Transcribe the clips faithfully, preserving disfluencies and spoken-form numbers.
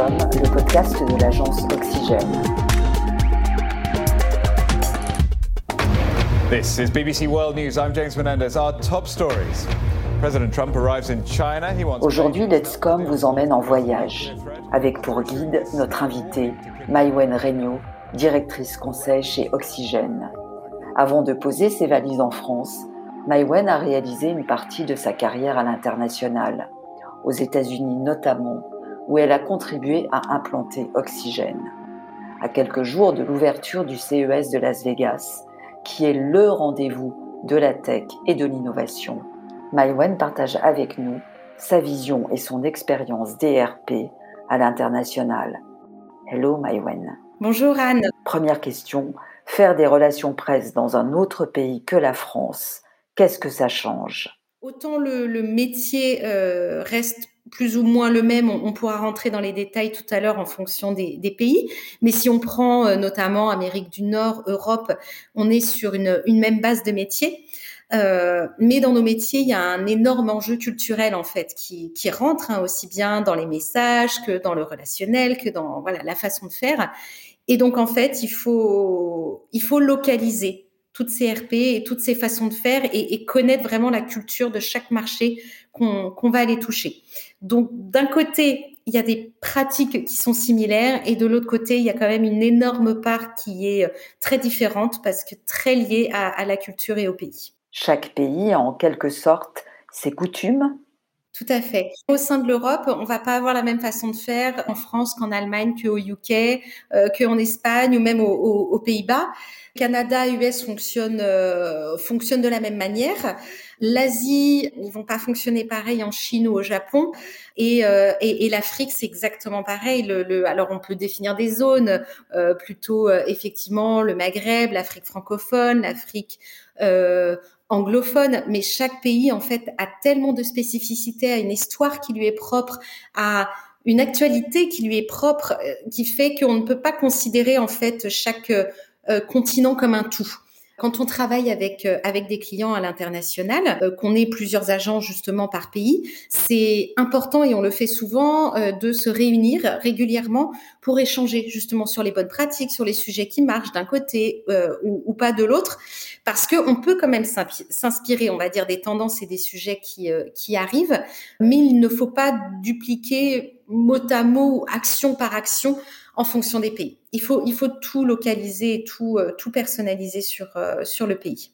com, le podcast de l'agence Oxygène. This is B B C World News. I'm James Menendez. Our top stories. President Trump arrives in China. He wants Aujourd'hui, Let's Com vous emmène en voyage, avec pour guide notre invitée, Maïwenn Regnault, directrice conseil chez Oxygène. Avant de poser ses valises en France, Maïwenn a réalisé une partie de sa carrière à l'international, aux États-Unis notamment, où elle a contribué à implanter Oxygène. À quelques jours de l'ouverture du C E S de Las Vegas, qui est le rendez-vous de la tech et de l'innovation, Maïwenn partage avec nous sa vision et son expérience D R P à l'international. Hello Maïwenn. Bonjour Anne. Première question, faire des relations presse dans un autre pays que la France, qu'est-ce que ça change ? Autant le, le métier euh, reste plus ou moins le même, on, on pourra rentrer dans les détails tout à l'heure en fonction des, des pays, mais si on prend euh, notamment Amérique du Nord, Europe, on est sur une, une même base de métier. Euh, mais dans nos métiers, il y a un énorme enjeu culturel en fait qui, qui rentre hein, aussi bien dans les messages que dans le relationnel, que dans voilà la façon de faire. Et donc en fait, il faut il faut localiser toutes ces R P et toutes ces façons de faire et, et connaître vraiment la culture de chaque marché qu'on, qu'on va aller toucher. Donc d'un côté, il y a des pratiques qui sont similaires et de l'autre côté, il y a quand même une énorme part qui est très différente parce que très liée à, à la culture et au pays. Chaque pays a en quelque sorte ses coutumes. Tout à fait. Au sein de l'Europe, on va pas avoir la même façon de faire en France qu'en Allemagne, qu'au U K, euh, qu'en Espagne ou même aux, aux, aux Pays-Bas. Canada, U S fonctionnent euh, fonctionnent de la même manière. L'Asie, ils vont pas fonctionner pareil en Chine ou au Japon. Et, euh, et, et l'Afrique, c'est exactement pareil. Le, le, alors, on peut définir des zones, euh, plutôt euh, effectivement le Maghreb, l'Afrique francophone, l'Afrique euh, anglophone, mais chaque pays en fait a tellement de spécificités, a une histoire qui lui est propre, a une actualité qui lui est propre, euh, qui fait qu'on ne peut pas considérer en fait chaque euh, continent comme un tout. Quand on travaille avec euh, avec des clients à l'international, euh, qu'on ait plusieurs agents justement par pays, c'est important et on le fait souvent euh, de se réunir régulièrement pour échanger justement sur les bonnes pratiques, sur les sujets qui marchent d'un côté euh, ou, ou pas de l'autre, parce que on peut quand même s'inspirer, on va dire, des tendances et des sujets qui euh, qui arrivent, mais il ne faut pas dupliquer mot à mot, action par action, en fonction des pays. Il faut, il faut tout localiser et tout, euh, tout personnaliser sur, euh, sur le pays.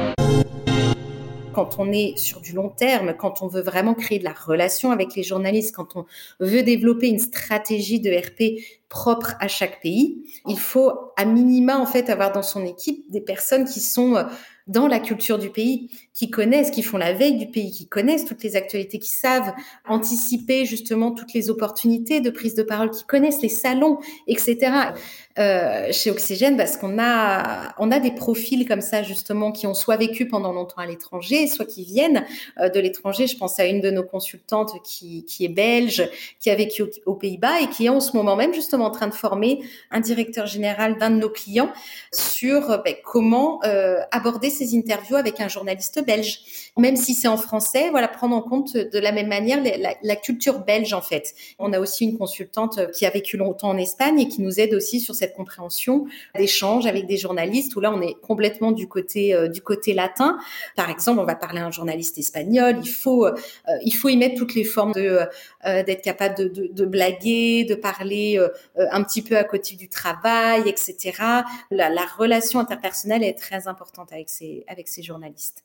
Quand on est sur du long terme, quand on veut vraiment créer de la relation avec les journalistes, quand on veut développer une stratégie de R P propre à chaque pays, il faut à minima en fait avoir dans son équipe des personnes qui sont dans la culture du pays, qui connaissent, qui font la veille du pays, qui connaissent toutes les actualités, qui savent anticiper justement toutes les opportunités de prise de parole, qui connaissent les salons, et cetera. Euh, chez Oxygène, parce qu'on a, on a des profils comme ça justement qui ont soit vécu pendant longtemps à l'étranger, soit qui viennent euh, de l'étranger. Je pense à une de nos consultantes qui, qui est belge, qui a vécu aux, aux Pays-Bas et qui est en ce moment même justement en train de former un directeur général d'un de nos clients sur ben, comment euh, aborder ces interviews avec un journaliste belge. Même si c'est en français, voilà, prendre en compte de la même manière la, la culture belge en fait. On a aussi une consultante qui a vécu longtemps en Espagne et qui nous aide aussi sur cette compréhension d'échange avec des journalistes où là on est complètement du côté euh, du côté latin. Par exemple, on va parler à un journaliste espagnol, il faut euh, il faut y mettre toutes les formes de euh, d'être capable de, de, de blaguer, de parler euh, un petit peu à côté du travail, et cetera. La, la relation interpersonnelle est très importante avec ces avec ces journalistes.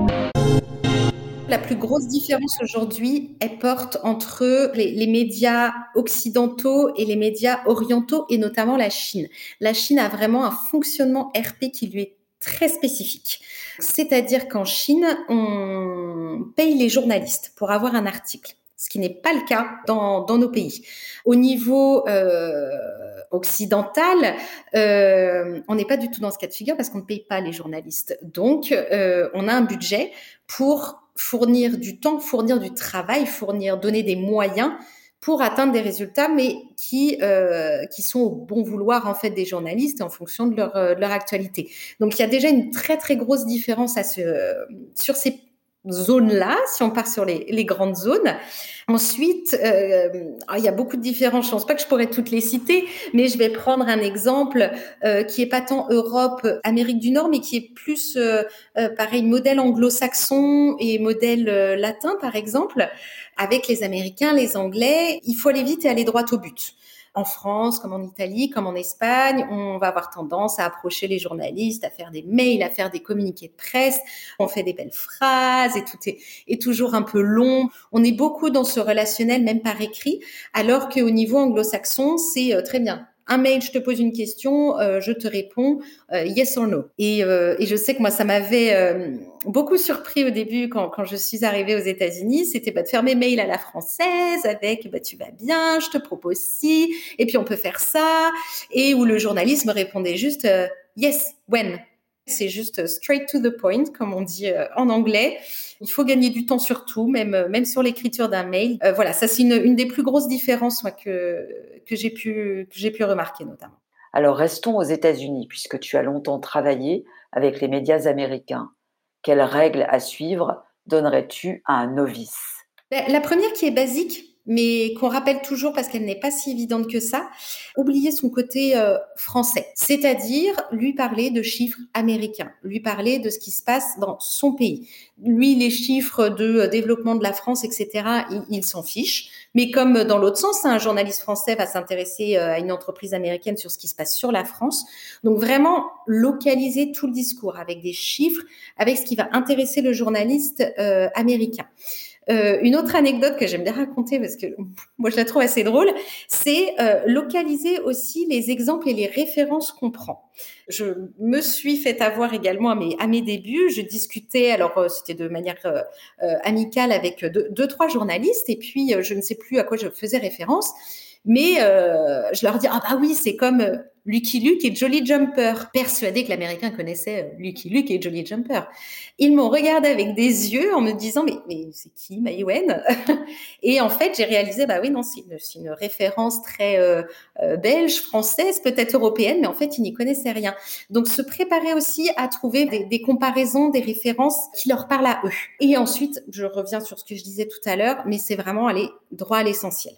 La plus grosse différence aujourd'hui, elle porte entre les, les médias occidentaux et les médias orientaux, et notamment la Chine. La Chine a vraiment un fonctionnement R P qui lui est très spécifique. C'est-à-dire qu'en Chine, on paye les journalistes pour avoir un article, ce qui n'est pas le cas dans, dans nos pays. Au niveau euh, occidental, euh, on n'est pas du tout dans ce cas de figure parce qu'on ne paye pas les journalistes. Donc, euh, on a un budget pour fournir du temps, fournir du travail, fournir, donner des moyens pour atteindre des résultats, mais qui euh, qui sont au bon vouloir en fait des journalistes et en fonction de leur, euh, de leur actualité. Donc il y a déjà une très très grosse différence à ce, euh, sur ces zone-là, si on part sur les, les grandes zones. Ensuite, euh, il y a beaucoup de différences. Je pense pas que je pourrais toutes les citer, mais je vais prendre un exemple euh, qui est pas tant Europe, Amérique du Nord, mais qui est plus, euh, euh, pareil, modèle anglo-saxon et modèle euh, latin, par exemple. Avec les Américains, les Anglais, il faut aller vite et aller droit au but. En France, comme en Italie, comme en Espagne, on va avoir tendance à approcher les journalistes, à faire des mails, à faire des communiqués de presse. On fait des belles phrases et tout est, est toujours un peu long. On est beaucoup dans ce relationnel, même par écrit, alors qu'au niveau anglo-saxon, c'est euh, très bien. Un mail, je te pose une question, euh, je te réponds euh, yes or no. Et, euh, et je sais que moi, ça m'avait euh, beaucoup surpris au début quand, quand je suis arrivée aux États-Unis. C'était bah, de faire mes mails à la française avec bah, tu vas bien, je te propose ci, et puis on peut faire ça. Et où le journaliste me répondait juste euh, yes, when. C'est juste straight to the point, comme on dit euh, en anglais. Il faut gagner du temps sur tout, même, même sur l'écriture d'un mail. Euh, voilà, ça c'est une, une des plus grosses différences moi, que, que, j'ai pu, que j'ai pu remarquer notamment. Alors restons aux États-Unis, puisque tu as longtemps travaillé avec les médias américains. Quelles règles à suivre donnerais-tu à un novice ? La première qui est basique, mais qu'on rappelle toujours parce qu'elle n'est pas si évidente que ça, oublier son côté euh, français, c'est-à-dire lui parler de chiffres américains, lui parler de ce qui se passe dans son pays. Lui, les chiffres de développement de la France, et cetera, il, il s'en fiche. Mais comme dans l'autre sens, un journaliste français va s'intéresser à une entreprise américaine sur ce qui se passe sur la France. Donc vraiment localiser tout le discours avec des chiffres, avec ce qui va intéresser le journaliste euh, américain. Euh, une autre anecdote que j'aime bien raconter parce que moi je la trouve assez drôle, c'est euh, localiser aussi les exemples et les références qu'on prend. Je me suis fait avoir également à mes, à mes débuts. Je discutais, alors euh, c'était de manière euh, euh, amicale avec deux, deux, trois journalistes et puis euh, je ne sais plus à quoi je faisais référence. Mais euh, je leur dis, ah bah oui, c'est comme euh, Lucky Luke et Jolly Jumper. Persuadée que l'Américain connaissait euh, Lucky Luke et Jolly Jumper. Ils m'ont regardé avec des yeux en me disant, mais, mais c'est qui, Maïwenn ? Et en fait, j'ai réalisé, bah oui, non, c'est une, c'est une référence très euh, euh, belge, française, peut-être européenne, mais en fait, ils n'y connaissaient rien. Donc, se préparer aussi à trouver des, des comparaisons, des références qui leur parlent à eux. Et ensuite, je reviens sur ce que je disais tout à l'heure, mais c'est vraiment aller droit à l'essentiel.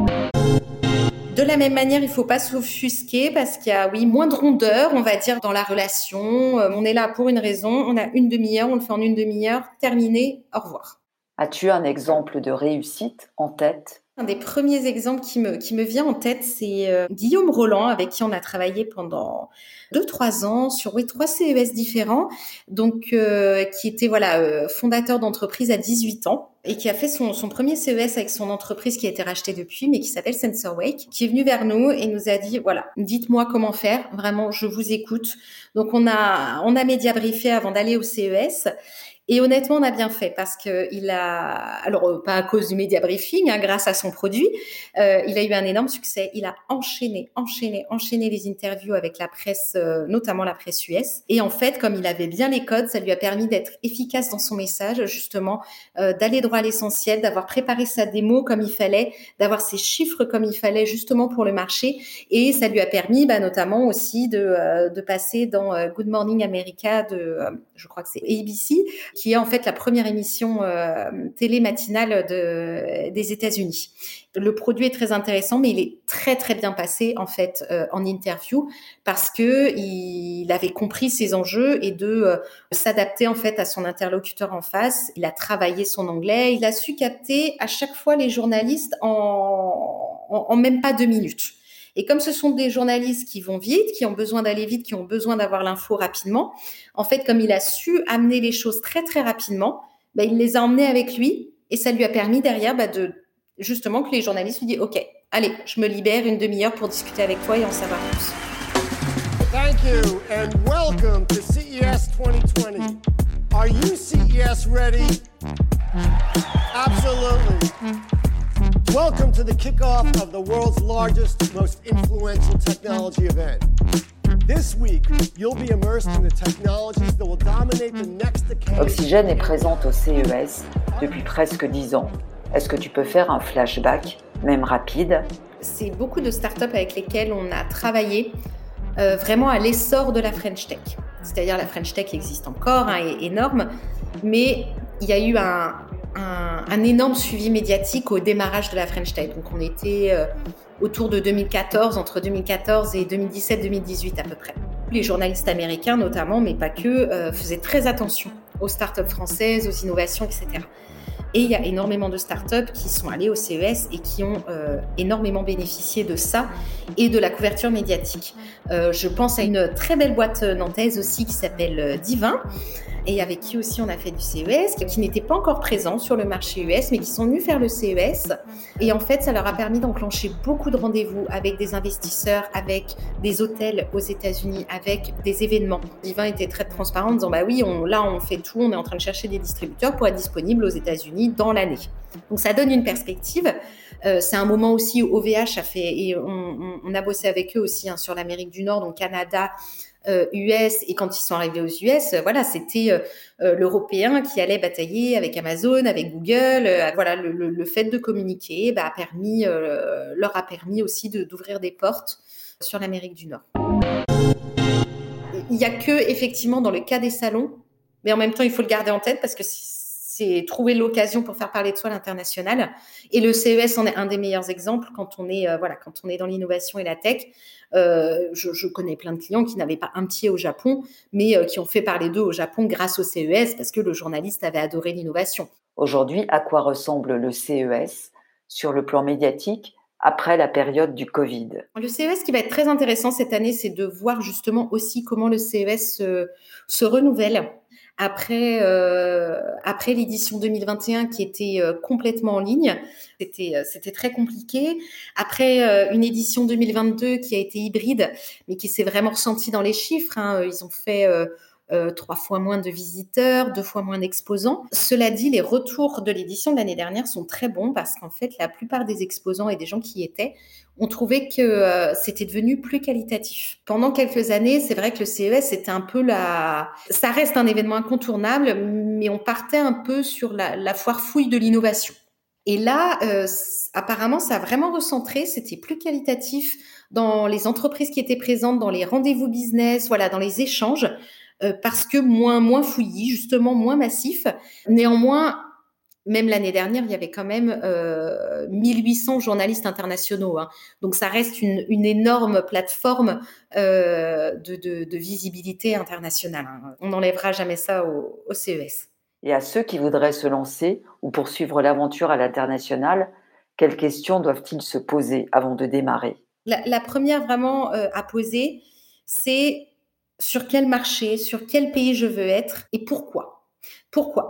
De la même manière, il ne faut pas s'offusquer parce qu'il y a, oui, moins de rondeur, on va dire, dans la relation. Euh, on est là pour une raison, on a une demi-heure, on le fait en une demi-heure, terminé, au revoir. As-tu un exemple de réussite en tête ? Un des premiers exemples qui me, qui me vient en tête, c'est euh, Guillaume Roland, avec qui on a travaillé pendant deux, trois ans sur oui, trois C E S différents, donc euh, qui était voilà euh, fondateur d'entreprise à dix-huit ans et qui a fait son, son premier C E S avec son entreprise qui a été rachetée depuis, mais qui s'appelle SensorWake, qui est venu vers nous et nous a dit, voilà, dites-moi comment faire, vraiment, je vous écoute. Donc on a, on a média briefé avant d'aller au C E S. Et honnêtement, on a bien fait parce que il a, alors pas à cause du media briefing, hein, grâce à son produit, euh, il a eu un énorme succès. Il a enchaîné, enchaîné, enchaîné les interviews avec la presse, euh, notamment la presse U S. Et en fait, comme il avait bien les codes, ça lui a permis d'être efficace dans son message, justement, euh, d'aller droit à l'essentiel, d'avoir préparé sa démo comme il fallait, d'avoir ses chiffres comme il fallait, justement pour le marché. Et ça lui a permis, bah, notamment aussi de euh, de passer dans euh, Good Morning America de, euh, je crois que c'est A B C, qui est en fait la première émission euh, télé matinale de, des États-Unis. Le produit est très intéressant, mais il est très très bien passé en fait euh, en interview parce que il avait compris ses enjeux et de euh, s'adapter en fait à son interlocuteur en face. Il a travaillé son anglais, il a su capter à chaque fois les journalistes en, en, en même pas deux minutes. Et comme ce sont des journalistes qui vont vite, qui ont besoin d'aller vite, qui ont besoin d'avoir l'info rapidement, en fait, comme il a su amener les choses très, très rapidement, bah, il les a emmenés avec lui et ça lui a permis derrière bah, de justement que les journalistes lui disent « Ok, allez, je me libère une demi-heure pour discuter avec toi et en savoir plus. » Thank you and welcome to C E S twenty twenty. Are you C E S ready? Absolutely. Welcome to the kickoff of the world's largest, most influential technology event. This week, you'll be immersed in the technologies that will dominate the next decade. Oxygène est présente au C E S depuis presque dix ans. Est-ce que tu peux faire un flashback, même rapide ? C'est beaucoup de startups avec lesquelles on a travaillé euh, vraiment à l'essor de la French Tech. C'est-à-dire la French Tech existe encore, hein, est énorme, mais il y a eu un, un, un énorme suivi médiatique au démarrage de la French Tech. Donc, on était euh, autour de deux mille quatorze, entre deux mille quatorze et deux mille dix-sept deux mille dix-huit à peu près. Les journalistes américains notamment, mais pas que, euh, faisaient très attention aux startups françaises, aux innovations, et cetera. Et il y a énormément de startups qui sont allées au C E S et qui ont euh, énormément bénéficié de ça et de la couverture médiatique. Euh, je pense à une très belle boîte nantaise aussi qui s'appelle Divin, et avec qui aussi on a fait du C E S, qui n'étaient pas encore présents sur le marché U S, mais qui sont venus faire le C E S. Et en fait, ça leur a permis d'enclencher beaucoup de rendez-vous avec des investisseurs, avec des hôtels aux États-Unis, avec des événements. Divin était très transparent en disant, bah oui, on, là on fait tout, on est en train de chercher des distributeurs pour être disponibles aux États-Unis dans l'année. Donc ça donne une perspective. Euh, c'est un moment aussi où O V H a fait, et on, on, on a bossé avec eux aussi hein, sur l'Amérique du Nord, donc Canada, Euh, U S, et quand ils sont arrivés aux U S, euh, voilà, c'était euh, euh, l'Européen qui allait batailler avec Amazon, avec Google. Euh, voilà, le, le, le fait de communiquer bah, a permis, euh, leur a permis aussi de, d'ouvrir des portes sur l'Amérique du Nord. Il n'y a que, effectivement, dans le cas des salons, mais en même temps, il faut le garder en tête parce que c'est trouver l'occasion pour faire parler de soi à l'international. Et le C E S en est un des meilleurs exemples quand on est, euh, voilà, quand on est dans l'innovation et la tech. Euh, je, je connais plein de clients qui n'avaient pas un pied au Japon, mais euh, qui ont fait parler d'eux au Japon grâce au C E S parce que le journaliste avait adoré l'innovation. Aujourd'hui, à quoi ressemble le C E S sur le plan médiatique après la période du Covid? Le C E S qui va être très intéressant cette année, c'est de voir justement aussi comment le C E S se, se renouvelle. Après, euh, après l'édition deux mille vingt et un qui était euh, complètement en ligne, c'était, euh, c'était très compliqué. Après euh, une édition deux mille vingt-deux qui a été hybride, mais qui s'est vraiment ressentie dans les chiffres. Hein. Ils ont fait euh, euh, trois fois moins de visiteurs, deux fois moins d'exposants. Cela dit, les retours de l'édition de l'année dernière sont très bons parce qu'en fait, la plupart des exposants et des gens qui y étaient ont trouvé que euh, c'était devenu plus qualitatif. Pendant quelques années, c'est vrai que le C E S, c'était un peu la... Ça reste un événement incontournable, mais on partait un peu sur la, la foire fouille de l'innovation. Et là, euh, apparemment, ça a vraiment recentré, c'était plus qualitatif dans les entreprises qui étaient présentes, dans les rendez-vous business, voilà, dans les échanges, euh, parce que moins, moins fouillis, justement moins massif. Néanmoins, même l'année dernière, il y avait quand même euh, mille huit cents journalistes internationaux. Hein. Donc, ça reste une, une énorme plateforme euh, de, de, de visibilité internationale. Hein. On n'enlèvera jamais ça au, au C E S. Et à ceux qui voudraient se lancer ou poursuivre l'aventure à l'international, quelles questions doivent-ils se poser avant de démarrer? La, la première vraiment euh, à poser, c'est sur quel marché, sur quel pays je veux être et pourquoi. Pourquoi ?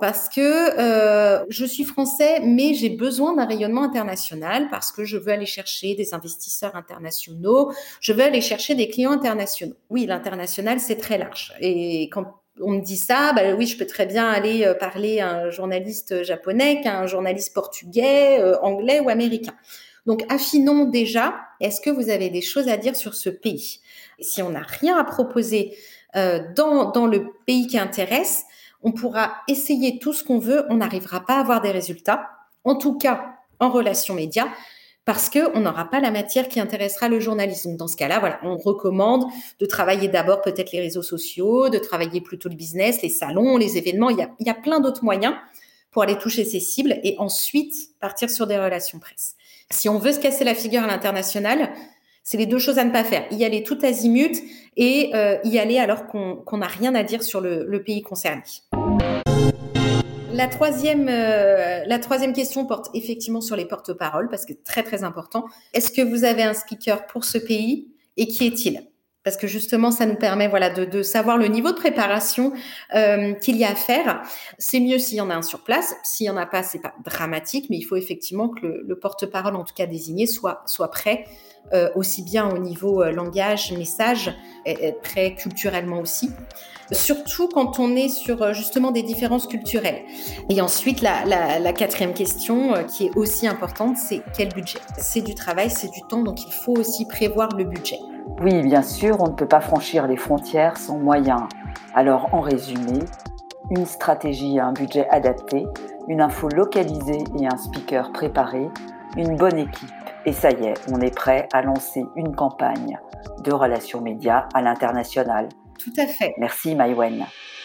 Parce que euh, je suis français, mais j'ai besoin d'un rayonnement international parce que je veux aller chercher des investisseurs internationaux, je veux aller chercher des clients internationaux. Oui, l'international, c'est très large. Et quand on me dit ça, bah oui, je peux très bien aller parler à un journaliste japonais qu'à un journaliste portugais, euh, anglais ou américain. Donc, affinons déjà, est-ce que vous avez des choses à dire sur ce pays ? Et si on n'a rien à proposer euh, dans, dans le pays qui intéresse, on pourra essayer tout ce qu'on veut, on n'arrivera pas à avoir des résultats, en tout cas en relations médias, parce qu'on n'aura pas la matière qui intéressera le journalisme. Dans ce cas-là, voilà, on recommande de travailler d'abord peut-être les réseaux sociaux, de travailler plutôt le business, les salons, les événements. Il y a, il y a plein d'autres moyens pour aller toucher ces cibles et ensuite partir sur des relations presse. Si on veut se casser la figure à l'international, c'est les deux choses à ne pas faire. Y aller tout azimut et euh, y aller alors qu'on, qu'on n'a rien à dire sur le, le pays concerné. La troisième, euh, la troisième question porte effectivement sur les porte-paroles parce que c'est très très important. Est-ce que vous avez un speaker pour ce pays et qui est-il ? Parce que justement, ça nous permet voilà, de, de savoir le niveau de préparation euh, qu'il y a à faire. C'est mieux s'il y en a un sur place. S'il n'y en a pas, c'est pas dramatique, mais il faut effectivement que le, le porte-parole, en tout cas désigné, soit, soit prêt, euh, aussi bien au niveau euh, langage, message, et, et prêt culturellement aussi. Surtout quand on est sur justement des différences culturelles. Et ensuite, la, la, la quatrième question euh, qui est aussi importante, c'est quel budget ? C'est du travail, c'est du temps, donc il faut aussi prévoir le budget. Oui, bien sûr, on ne peut pas franchir les frontières sans moyens. Alors, en résumé, une stratégie et un budget adapté, une info localisée et un speaker préparé, une bonne équipe. Et ça y est, on est prêt à lancer une campagne de relations médias à l'international. Tout à fait. Merci Maïwenn.